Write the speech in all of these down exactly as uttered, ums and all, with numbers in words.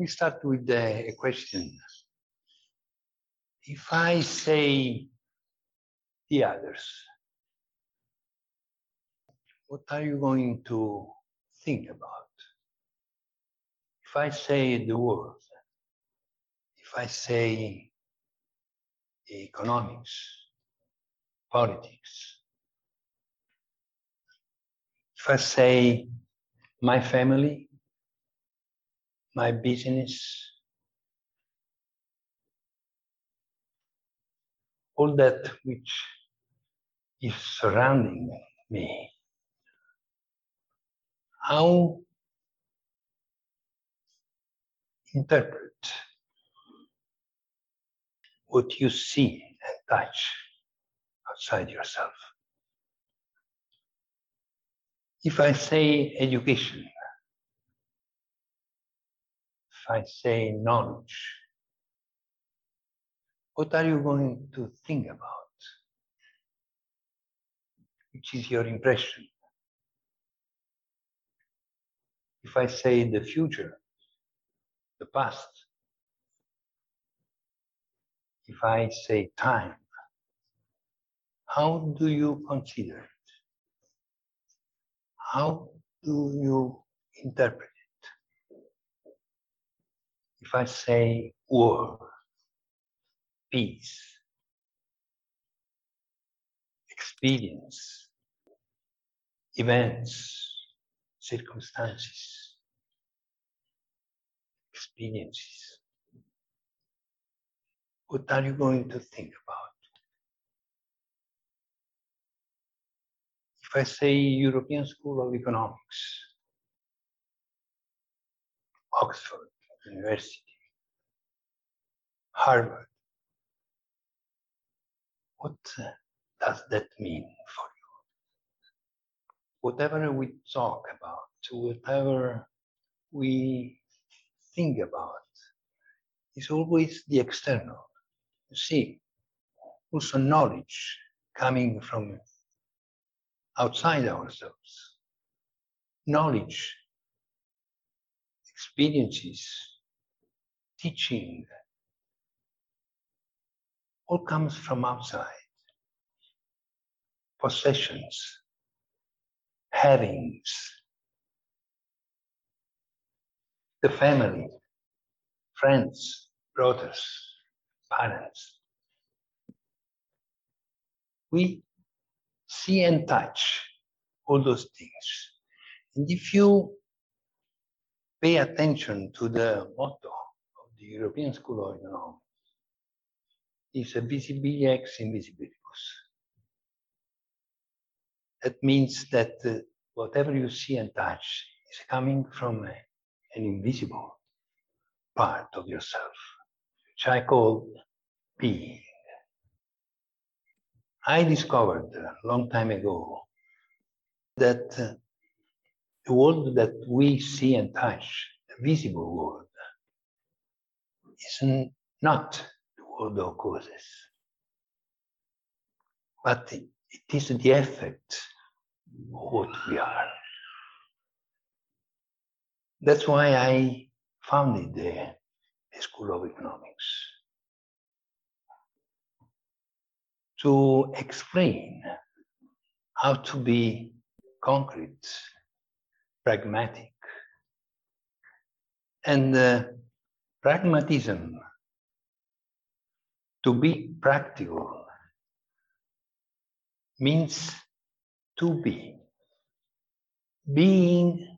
we start with a, a question. If I say the others, what are you going to think about? If I say the world, if I say economics, politics, if I say my family, my business, all that which is surrounding me, how interpret what you see and touch outside yourself? If I say education, if I say knowledge, what are you going to think about? Which is your impression? If I say the future, the past, if I say time, how do you consider it? How do you interpret it? If I say war, peace, experience, events, circumstances, experiences, what are you going to think about? If I say European School of Economics, Oxford University, Harvard, what does that mean for you? Whatever we talk about, whatever we think about, is always the external. You see, also knowledge coming from outside ourselves. Knowledge, experiences, teaching, all comes from outside. Possessions, havings, the family, friends, brothers, parents. We see and touch all those things. And if you pay attention to the motto of the European School of Economics, it's a visibilia ex invisibilibus. That means that uh, whatever you see and touch is coming from a, an invisible part of yourself, which I call being. I discovered a long time ago that uh, the world that we see and touch, the visible world, is not the world of causes, but it is the effect of what we are. That's why I founded the, the School of Economics, to explain how to be concrete, pragmatic. And uh, pragmatism, to be practical, means to be. Being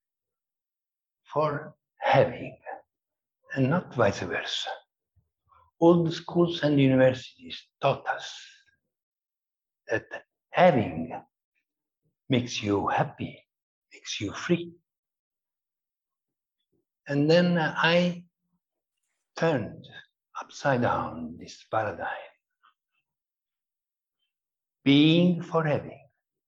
for having, and not vice versa. All the schools and universities taught us that having makes you happy, makes you free. And then I turned upside down this paradigm. Being for having.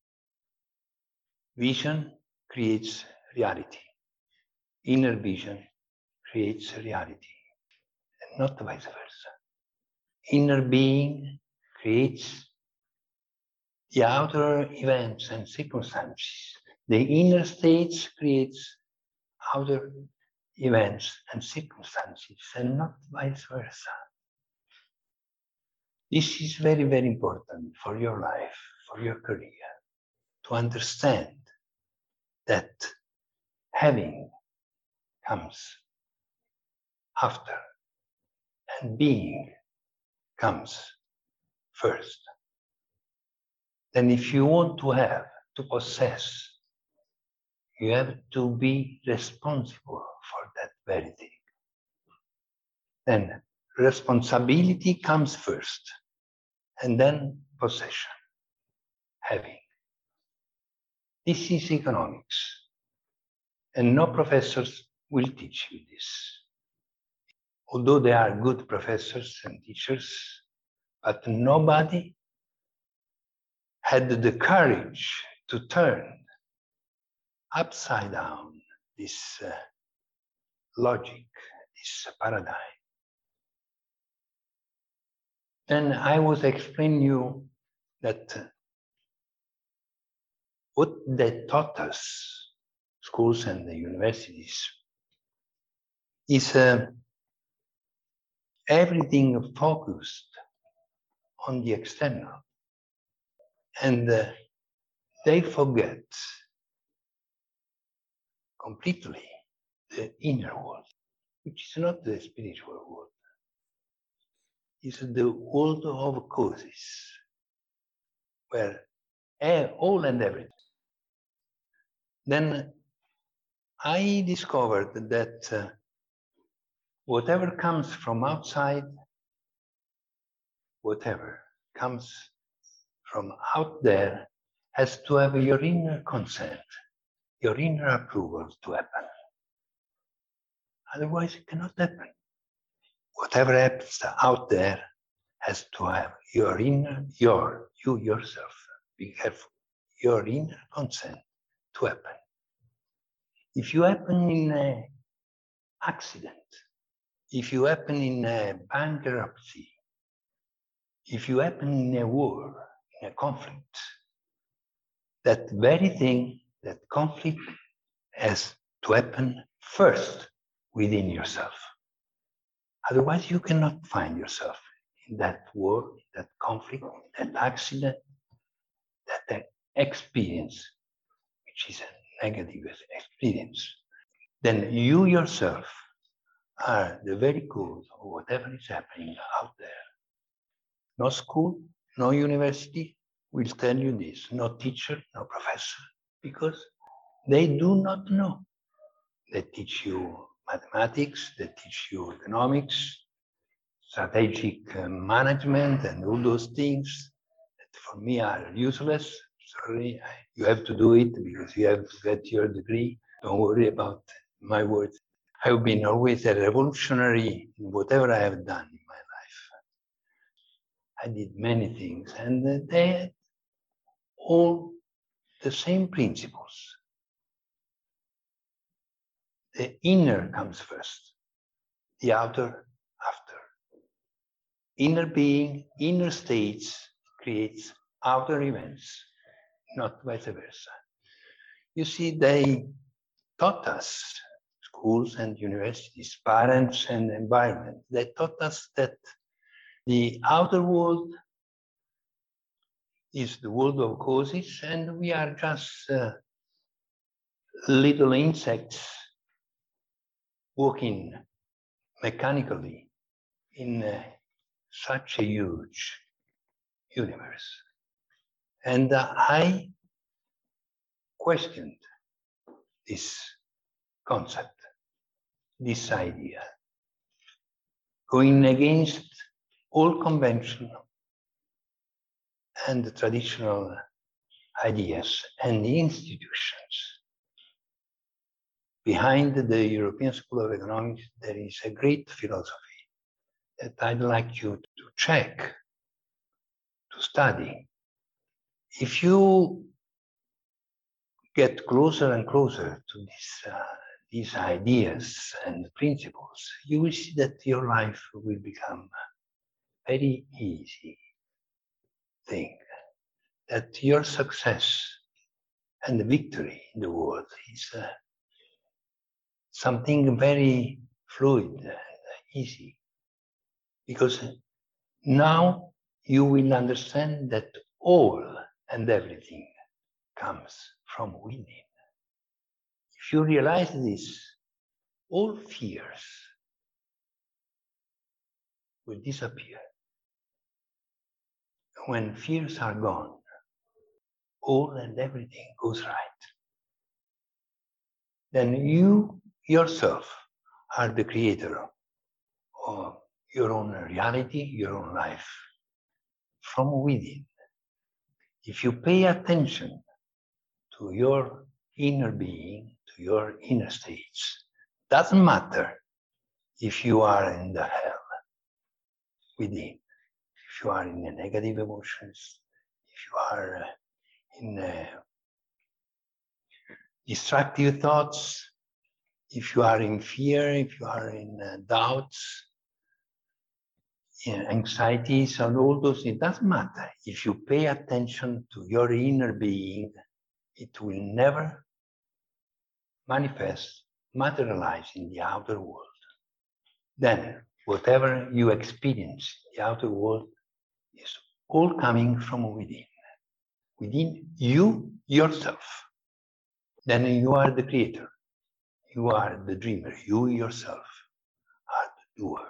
Vision creates reality. Inner vision creates reality, and not vice versa. Inner being creates the outer events and circumstances. The inner states creates outer events and circumstances and not vice versa. This is very, very important for your life, for your career, to understand that having comes after and being comes first. Then if you want to have, to possess, you have to be responsible for that very thing. Then responsibility comes first, and then possession, having. This is economics, and no professors will teach you this. Although they are good professors and teachers, but nobody had the courage to turn upside down this uh, logic, this paradigm. Then I was explaining you that uh, what they taught us, schools and the universities, is uh, everything focused on the external. And uh, they forget completely the inner world, which is not the spiritual world. It's the world of causes, where all and everything. Then I discovered that uh, whatever comes from outside, whatever comes from out there, has to have your inner consent, your inner approval to happen. Otherwise, it cannot happen. Whatever happens out there has to have your inner, your, you yourself, be careful, your inner consent to happen. If you happen in an accident, if you happen in a bankruptcy, if you happen in a war, in a conflict, that very thing, that conflict has to happen first within yourself. Otherwise, you cannot find yourself in that war, that conflict, that accident, that experience, which is a negative experience. Then you yourself are the very cause of whatever is happening out there. No school, no university will tell you this, no teacher, no professor, because they do not know. They teach you mathematics, they teach you economics, strategic uh, management, and all those things that for me are useless. Sorry, I, you have to do it because you have to get your degree. Don't worry about my words. I've been always a revolutionary in whatever I have done in my life. I did many things, and they had all the same principles. The inner comes first, the outer after. Inner being, inner states creates outer events, not vice versa. You see, they taught us, schools and universities, parents and environment, they taught us that the outer world is the world of causes, and we are just uh, little insects walking mechanically in uh, such a huge universe. And uh, I questioned this concept, this idea, going against all conventional and the traditional ideas and the institutions. Behind the European School of Economics, there is a great philosophy that I'd like you to check, to study. If you get closer and closer to this, uh, these ideas and principles, you will see that your life will become a very easy thing, that your success and the victory in the world is uh, something very fluid and easy. Because now you will understand that all and everything comes from within. If you realize this, all fears will disappear. When fears are gone, all and everything goes right. Then you yourself are the creator of your own reality, your own life, from within. If you pay attention to your inner being, to your inner states, doesn't matter if you are in the hell within, if you are in the negative emotions, if you are in uh, destructive thoughts, if you are in fear, if you are in uh, doubts, in anxieties, and all those, it doesn't matter. If you pay attention to your inner being, it will never manifest, materialize in the outer world. Then, whatever you experience in the outer world is all coming from within, within you yourself. Then you are the creator, you are the dreamer, you yourself are the doer.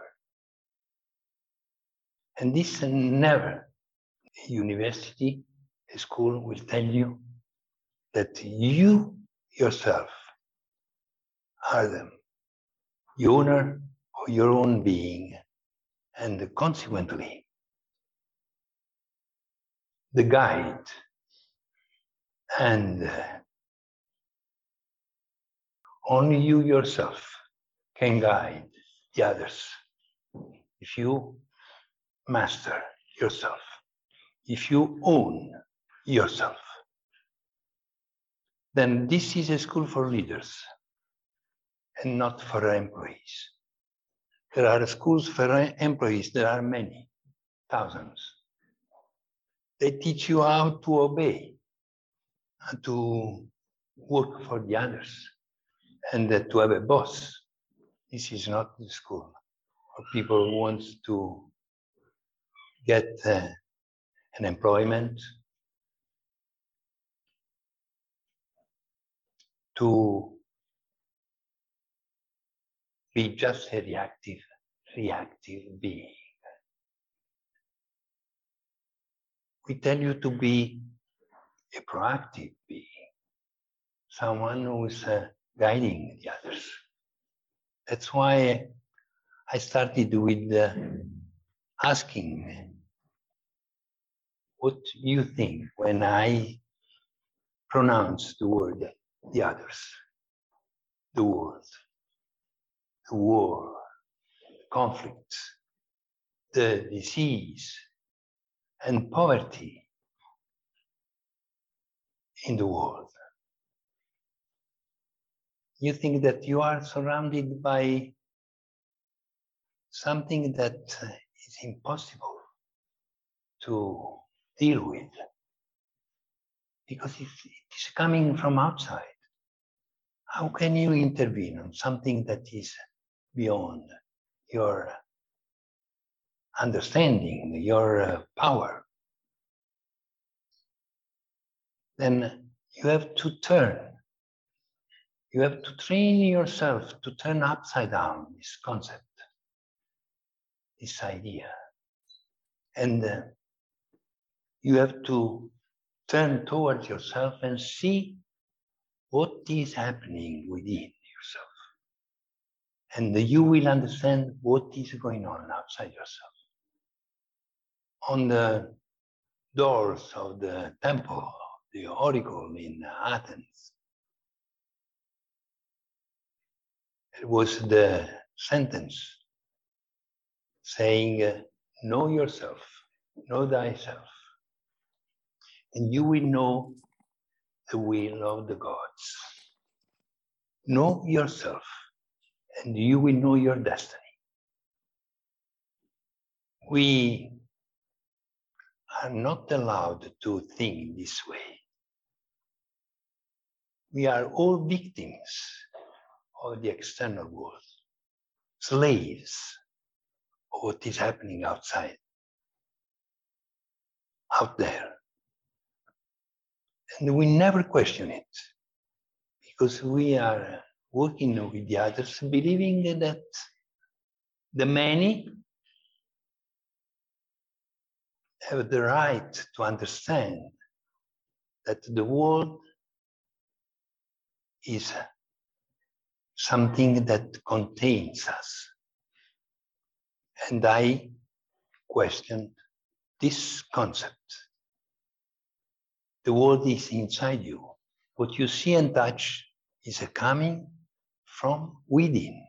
And this never, a university, a school will tell you that you yourself are the, the owner of your own being, and consequently, the guide and uh, only you yourself can guide the others. If you master yourself, if you own yourself, then this is a school for leaders and not for employees. There are schools for employees, there are many, thousands. They teach you how to obey, and to work for the others, and uh, to have a boss. This is not the school for people who want to get uh, an employment, to be just a reactive, reactive being. We tell you to be a proactive being, someone who is uh, guiding the others. That's why I started with uh, asking what you think when I pronounce the word the others, the world, the war, the conflicts, the disease, and poverty in the world. You think that you are surrounded by something that is impossible to deal with, because it is coming from outside. How can you intervene on something that is beyond your understanding, your uh, power? Then you have to turn. You have to train yourself to turn upside down this concept, this idea. And uh, you have to turn towards yourself and see what is happening within yourself. And you will understand what is going on outside yourself. On the doors of the temple, the oracle in Athens, it was the sentence saying, uh, know yourself, know thyself, and you will know the will of the gods. Know yourself, and you will know your destiny. We are not allowed to think this way. We are all victims of the external world, slaves of what is happening outside, out there. And we never question it, because we are working with the others, believing that the many have the right to understand that the world is something that contains us. And I questioned this concept. The world is inside you. What you see and touch is coming from within.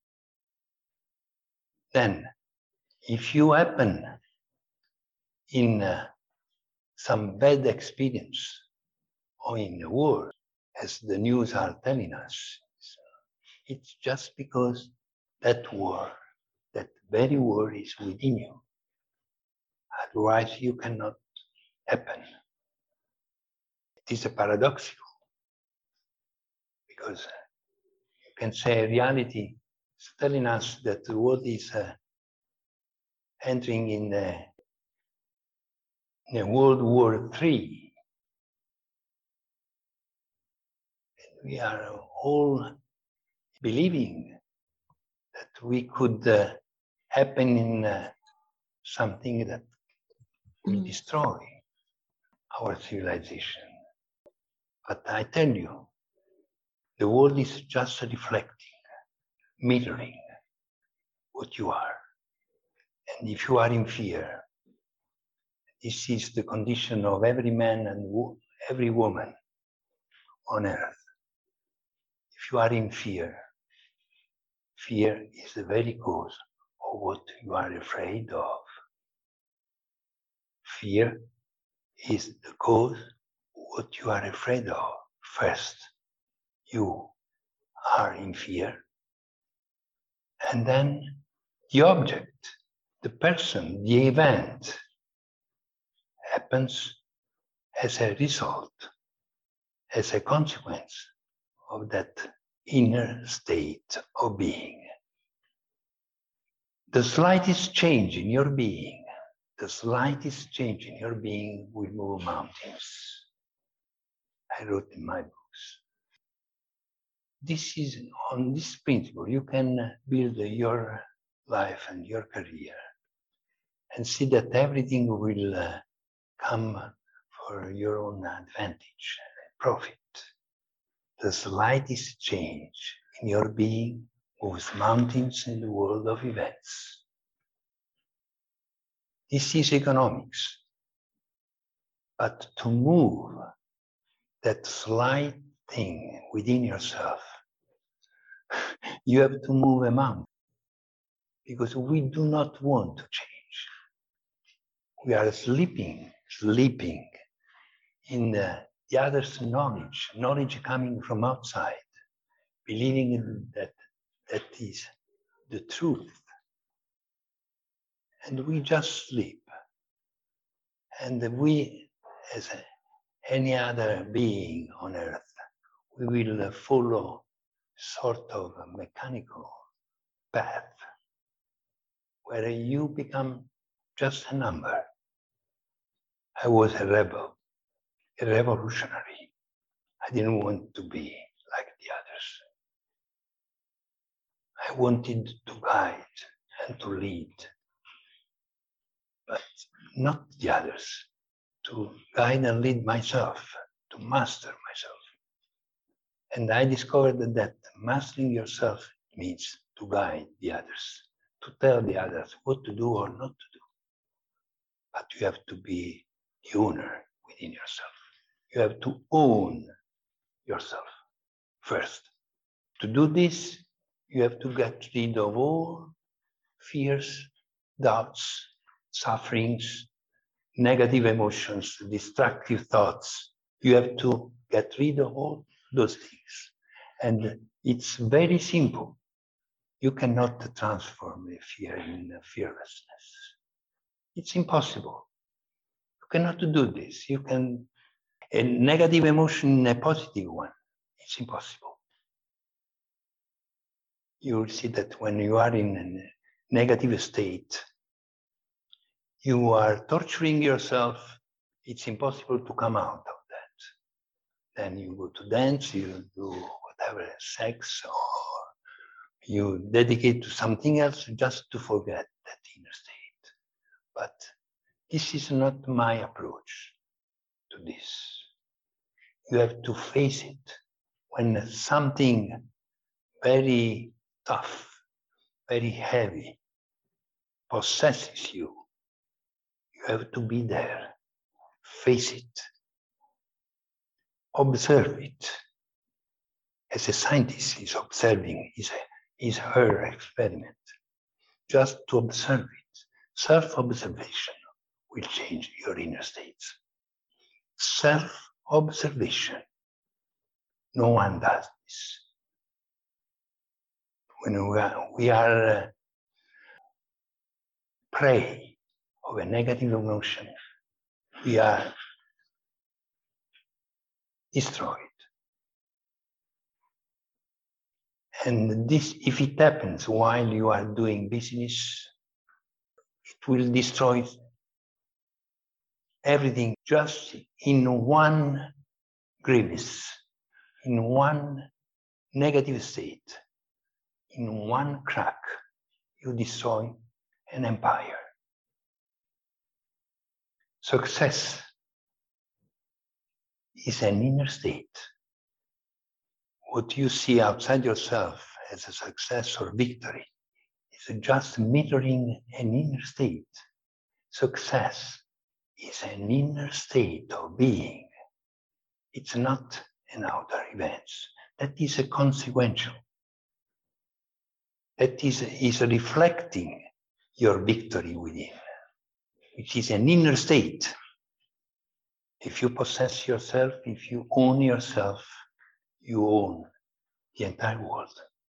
Then, if you happen in uh, some bad experience or in the war, as the news are telling us, it's just because that war, that very war is within you. Otherwise, you cannot happen. It is a paradoxical, because you can say reality is telling us that the world is uh, entering in the, in the World War Three. And we are all believing that we could uh, happen in uh, something that will mm. destroy our civilization. But I tell you, the world is just reflecting, mirroring what you are. And if you are in fear, this is the condition of every man and wo- every woman on earth. If you are in fear, fear is the very cause of what you are afraid of. Fear is the cause of what you are afraid of. First, you are in fear, and then the object, the person, the event happens as a result, as a consequence of that inner state of being. The slightest change in your being, the slightest change in your being will move mountains. I wrote in my books. This is, on this principle, you can build your life and your career and see that everything will uh, come for your own advantage, profit. The slightest change in your being moves mountains in the world of events. This is economics. But to move that slight thing within yourself, you have to move a mountain, because we do not want to change. We are sleeping, sleeping in the, the other's knowledge, knowledge coming from outside, believing that that is the truth. And we just sleep. And we, as any other being on earth, we will follow sort of a mechanical path where you become just a number. I was a rebel, a revolutionary. I didn't want to be like the others. I wanted to guide and to lead, but not the others, to guide and lead myself, to master myself. And I discovered that mastering yourself means to guide the others, to tell the others what to do or not to do. But you have to be the owner within yourself. You have to own yourself first. To do this, you have to get rid of all fears, doubts, sufferings, negative emotions, destructive thoughts. You have to get rid of all those things. And it's very simple. You cannot transform a fear in fearlessness. It's impossible. You cannot do this. You can, a negative emotion in a positive one. It's impossible. you will see that when you are in a negative state, you are torturing yourself. It's impossible to come out of that. Then you go to dance, you do whatever, sex, or you dedicate to something else just to forget that inner state. But this is not my approach to this. You have to face it. When something very tough, very heavy possesses you, you have to be there, face it, observe it. As a scientist is observing his, his her experiment, just to observe it. Self-observation will change your inner states. Self-observation. No one does this. When we are, we are uh, prey of a negative emotion, we are destroyed. And this, if it happens while you are doing business, it will destroy everything just in one grimace, in one negative state, in one crack. You destroy an empire. Success is an inner state. What you see outside yourself as a success or victory is just mirroring an inner state. Success is an inner state of being. It's not an outer event. That is a consequential. That is, is reflecting your victory within, which is an inner state. If you possess yourself, if you own yourself, you own the entire world.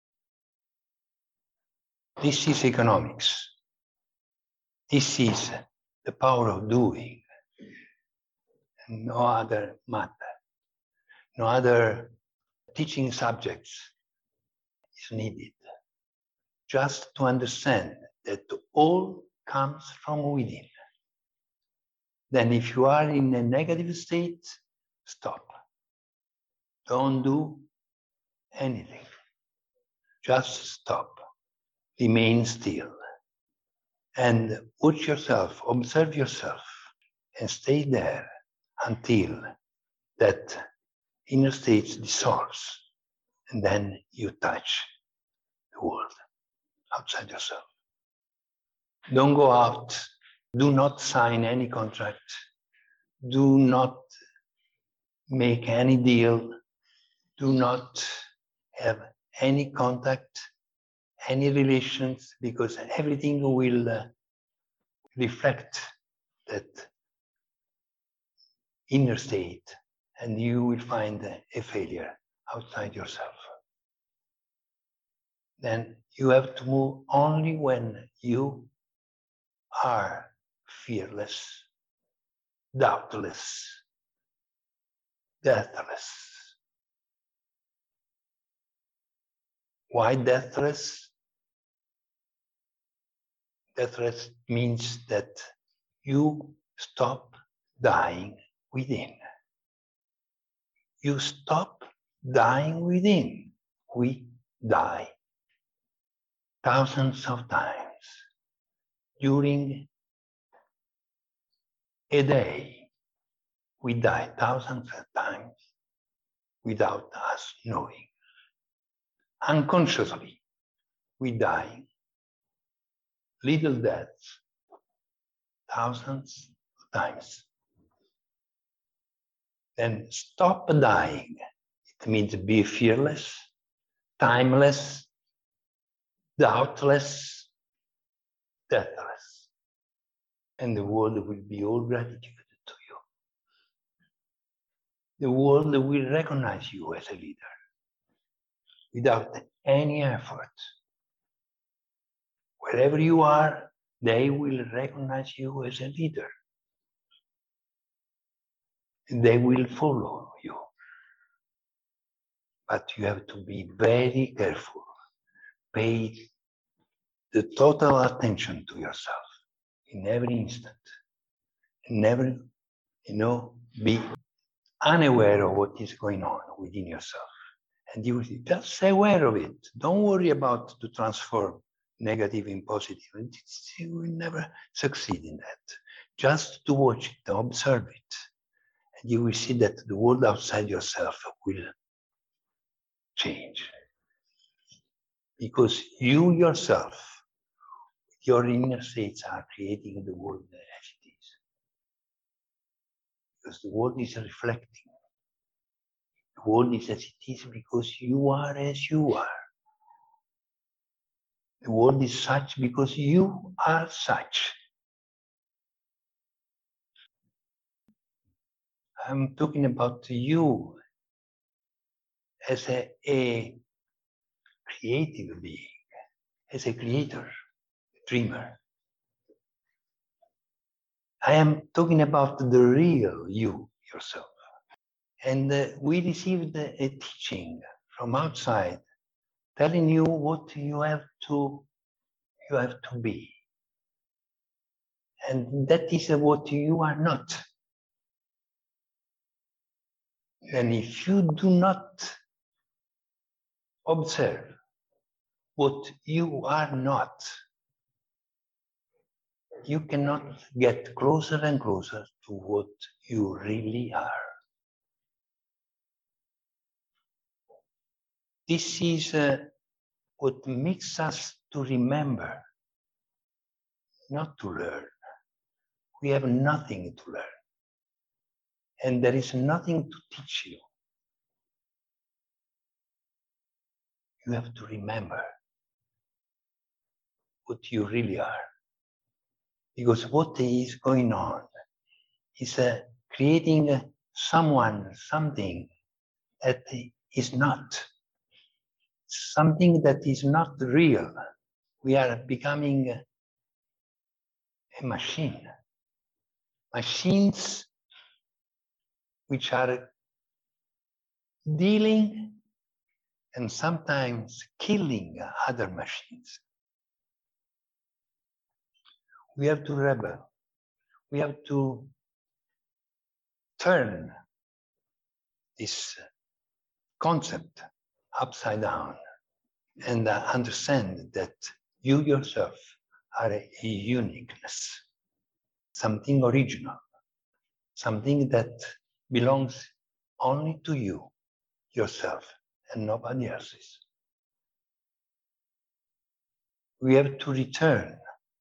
This is economics. This is the power of doing. And no other matter, no other teaching subjects is needed. Just to understand that all comes from within. Then if you are in a negative state, stop. Don't do anything. Just stop. Remain still. And watch yourself, observe yourself, and stay there until that inner state dissolves. And then you touch the world outside yourself. Don't go out. Do not sign any contract. Do not make any deal. Do not have any contact, any relations, because everything will uh, reflect that inner state, and you will find a failure outside yourself. Then you have to move only when you are fearless, doubtless, deathless. Why deathless? Deathless means that you stop dying within. You stop dying within. We die thousands of times during a day. We die thousands of times without us knowing. Unconsciously, we die little deaths thousands of times. Then stop dying. It means be fearless, timeless, doubtless, deathless. And the world will be all gratitude to you. The world will recognize you as a leader without any effort. Wherever you are, they will recognize you as a leader. And they will follow you. But you have to be very careful, pay the total attention to yourself in every instant. Never, you know, be unaware of what is going on within yourself. And you just stay aware of it. Don't worry about to transform negative in positive. You will never succeed in that. Just to watch it, observe it. And you will see that the world outside yourself will change. Because you yourself, your inner states are creating the world as it is. Because the world is reflecting. The world is as it is because you are as you are. The world is such because you are such. I'm talking about you as a, a creative being, as a creator, a dreamer. I am talking about the real you, yourself. And uh, we received a, a teaching from outside telling you what you have to, you have to be. And that is uh, what you are not. And if you do not observe what you are not, you cannot get closer and closer to what you really are. This is uh, what makes us to remember, not to learn. We have nothing to learn. And there is nothing to teach you. You have to remember what you really are. Because what is going on is uh, creating uh, someone, something that is not. Something that is not real. We are becoming a machine. Machines which are dealing and sometimes killing other machines. We have to rebel. We have to turn this concept upside down and uh, understand that you yourself are a uniqueness, something original, something that belongs only to you, yourself, and nobody else's. We have to return,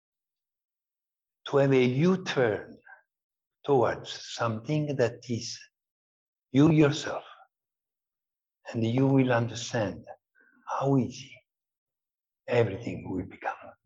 to have a U-turn towards something that is you yourself, and you will understand how easy everything will become.